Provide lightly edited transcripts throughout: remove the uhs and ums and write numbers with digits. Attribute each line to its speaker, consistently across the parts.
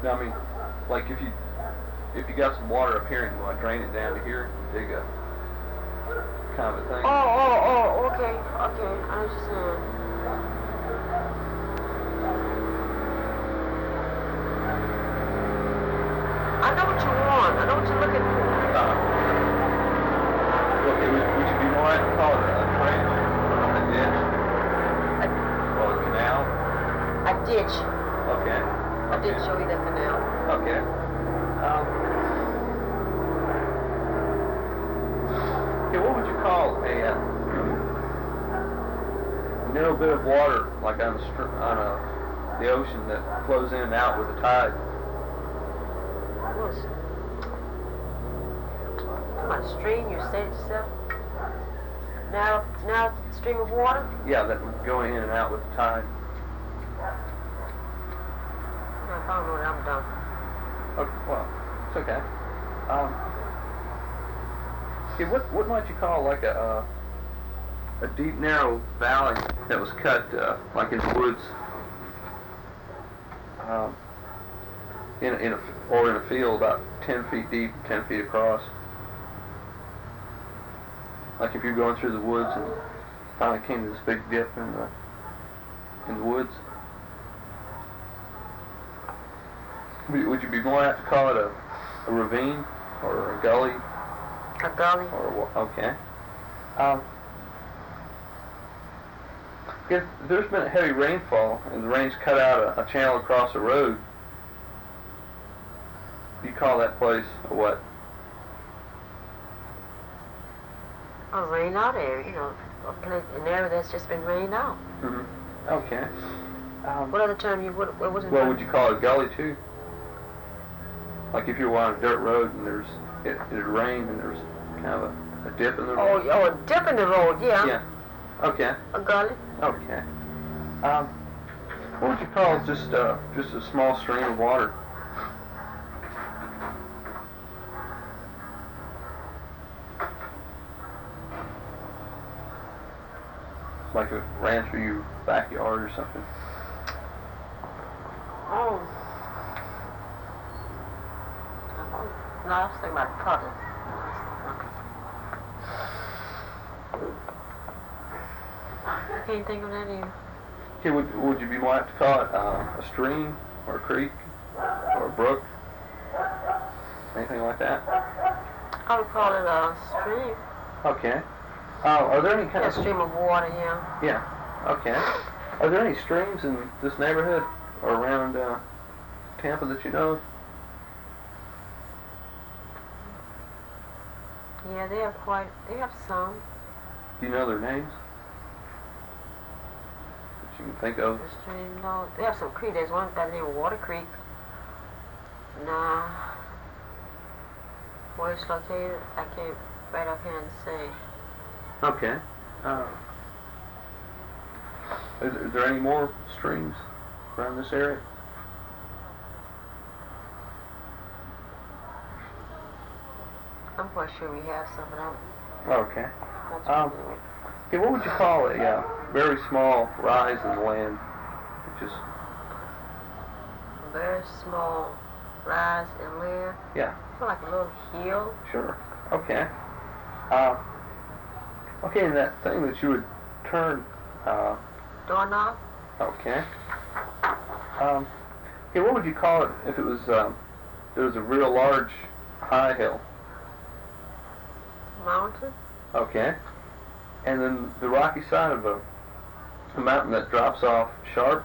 Speaker 1: No, I mean, like if you got some water up here and you want to drain it down to here, dig a kind of a thing.
Speaker 2: Okay, I understand. I know what you want. I know what you're looking for.
Speaker 1: Okay, would you be more apt to call it a trench, a ditch, or a canal?
Speaker 2: A ditch.
Speaker 1: Okay.
Speaker 2: I did show you the canal.
Speaker 1: Okay. Okay, what would you call a narrow bit of water, like on the ocean that flows in and out with the tide?
Speaker 2: Come on, stream, you said it yourself. Now stream of water?
Speaker 1: Yeah, that would go in and out with the tide.
Speaker 2: I don't know what I'm done.
Speaker 1: Okay, well, it's okay. Okay, what might you call like a deep, narrow valley that was cut like in the woods, in a field about 10 feet deep, 10 feet across? Like if you're going through the woods and finally came to this big dip in the woods. Would you be more apt to call it a ravine or a gully?
Speaker 2: A gully.
Speaker 1: Okay. If there's been a heavy rainfall and the rain's cut out a channel across the road, you call that place a what?
Speaker 2: A rain out area, an area that's just been rained out.
Speaker 1: Mm-hmm. Okay.
Speaker 2: What other term what was it?
Speaker 1: Well, would you call it a gully too? Like if you're on a dirt road and it rained and there's kind of a dip in the road.
Speaker 2: Oh, a dip in the road, yeah.
Speaker 1: Yeah. Okay.
Speaker 2: A gully.
Speaker 1: Okay. What would you call just a small stream of water? Like it ran through your backyard or something.
Speaker 2: Oh. No, I was thinking about a puddle. I can't think of that either.
Speaker 1: Okay, would you be more apt to call it a stream or a creek or a brook? Anything like that?
Speaker 2: I would call it a stream.
Speaker 1: Okay. Are there any kind of
Speaker 2: stream of water? Yeah.
Speaker 1: Yeah. Okay. Are there any streams in this neighborhood or around Tampa that you know of?
Speaker 2: Yeah, they have some.
Speaker 1: Do you know their names? That you can think of?
Speaker 2: The stream, no. They have some creek. There's one by the name of Water Creek. Nah. Where it's located, I can't right offhand say.
Speaker 1: Okay. Is there any more streams around this area?
Speaker 2: I'm quite sure we have some, but I'm
Speaker 1: Okay.
Speaker 2: not sure.
Speaker 1: Okay, what would you call a very small rise in the land? Which is
Speaker 2: A very small rise in land.
Speaker 1: Yeah.
Speaker 2: Feel like a little hill.
Speaker 1: Sure. Okay. Okay, and that thing that you would turn.
Speaker 2: Doorknob.
Speaker 1: Okay. Okay, what would you call it if it was there was a real large high hill?
Speaker 2: Mountain.
Speaker 1: Okay. And then the rocky side of a mountain that drops off sharp.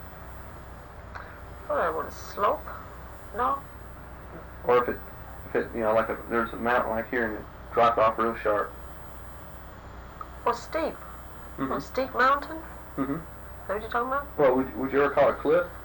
Speaker 2: Oh, what a slope? No.
Speaker 1: Or if it like there's a mountain like here and it drops off real sharp.
Speaker 2: Or steep.
Speaker 1: Mm-hmm.
Speaker 2: A steep mountain.
Speaker 1: Mm-hmm.
Speaker 2: Is that what you're talking about?
Speaker 1: Well, would you ever call it a cliff?